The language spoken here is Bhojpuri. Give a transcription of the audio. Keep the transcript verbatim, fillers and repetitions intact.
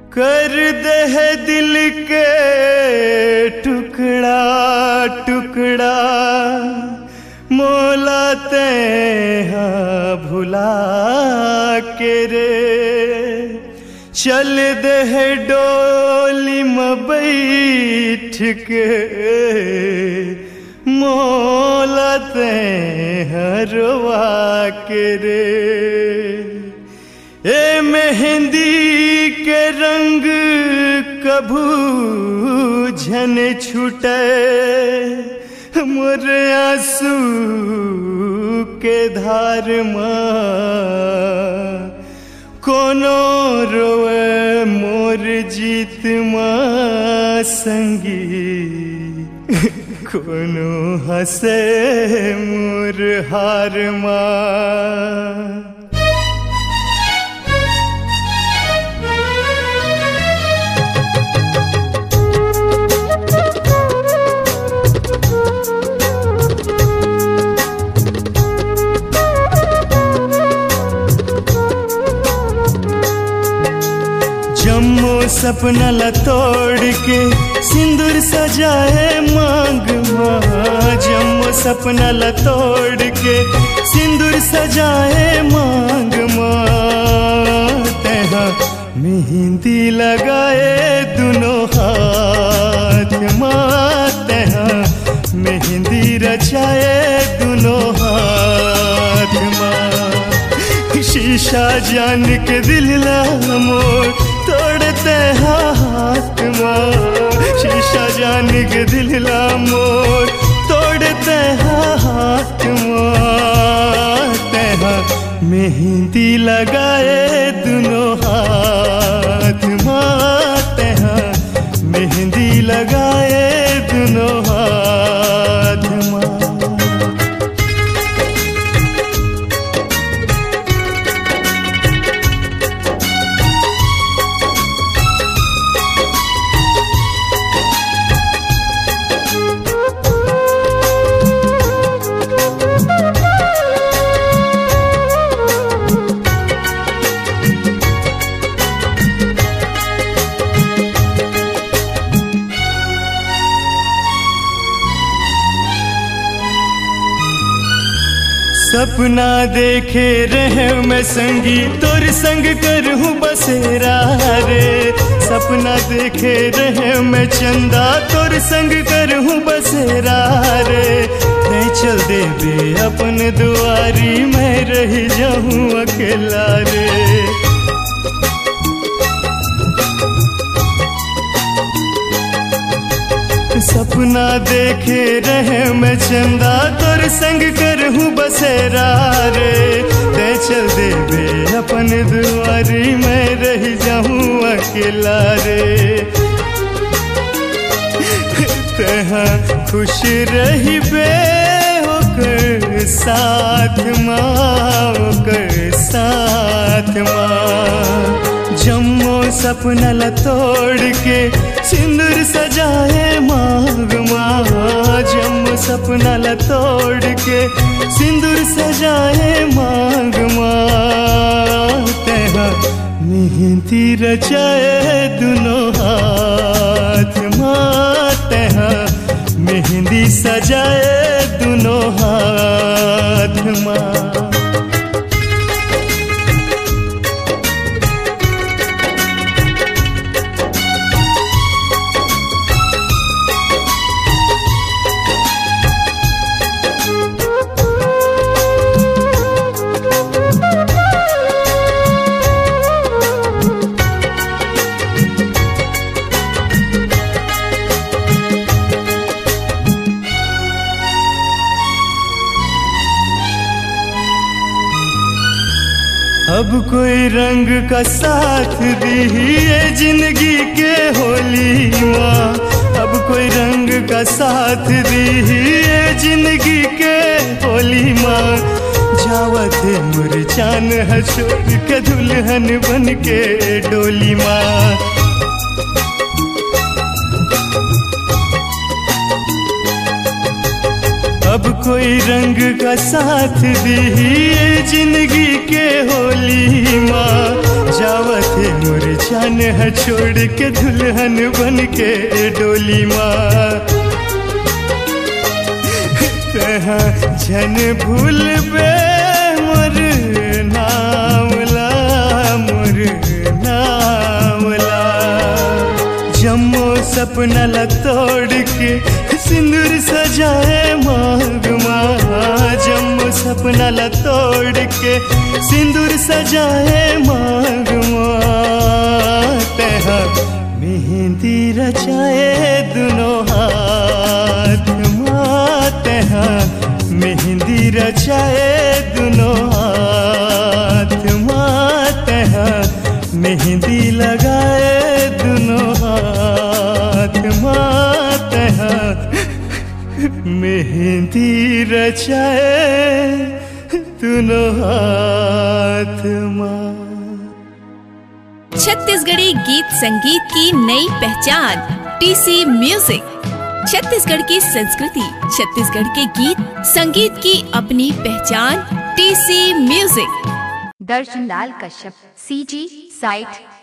कर दे है दिल के टुकड़ा टुकड़ा मोला ते हाँ भुला के रे चल दे है डोली में बैठ के मोला ते हरवा के रे ए मेहंदी के रंग कभू झन छूटे मोर आंसू के धार माँ कोनो रोए मोर जीत माँ संगी कोनो हंसे मोर हार माँ। जम्मो सपना ला तोड़ के सिंदूर सजाए मांग माँ जम्मो सपना ला तोड़ के सिंदूर सजाए मांग माँ तेहा मेहंदी लगाए दोनों हाथ माँ तेहा मेहंदी रचाए दोनों हाथ माँ। शीशा जान के दिल ला मोर तोड़ते हाथ माँ शीशा जान के दिल ला मोर तोड़ते हाथ माँ तेहा मेहंदी लगाए दोनों हाथ माँ तेहा मेहंदी लगाए दोनों हाथ माँ। सपना देखे रहे मैं संगी तोर संग करहूँ बसेरा रे सपना देखे रहे मैं चंदा तोर संग करहूँ बसेरा रे नहीं चल दे बे अपन दुआरी मैं रह जाऊँ अकेला रे। सपना देखे रहे मैं चंदा तोर संग करहूँ बसेरा रे ते चल दे बे अपन दुआरी मैं रह जाऊँ अकेला रे। तेहा खुश रही बे होकर साथ माँ होकर साथ माँ जम्मो सपना ला तोड़ के सिंदूर सजाए मांग माँ जम्मो सपना ला तोड़ के सिंदूर सजाए मांग माँ तेहा मेहंदी रचाए दोनों हाथ माँ तेहा मेहंदी सजाए दोनों हाथ माँ। अब कोई रंग का साथ दी ये जिंदगी के होली माँ अब कोई रंग का साथ दी ये जिंदगी के होली माँ जावत मुर चान है छोड़ के दुल्हन बन के डोली माँ। अब कोई रंग का साथ दी जिंदगी के होली माँ। जावत है मोर जान है छोड़ के दुल्हन बन के डोली माँ। तहाँ जन भूल बे मोर नामला मोर नामला। जम्मो सपना ला तोड़ के सिंदूर सजाए मांग माँ। जम्मो सपना ला तोड़ के सिंदूर सजाए मांग माँ। तहाँ मेहंदी रचाए दोनों हाथ माँ। तहाँ मेहंदी रचाए दोनों हाथ माँ। तहाँ मेहंदी लगाए दोनों हाथ माँ। तहाँ मेहंदी रचाए दोनों हाथ माँ। छत्तीसगढ़ी गीत संगीत की नई पहचान टीसी म्यूजिक। छत्तीसगढ़ की संस्कृति, छत्तीसगढ़ के गीत संगीत की अपनी पहचान टीसी म्यूजिक। दर्शन लाल कश्यप, सीजी साइट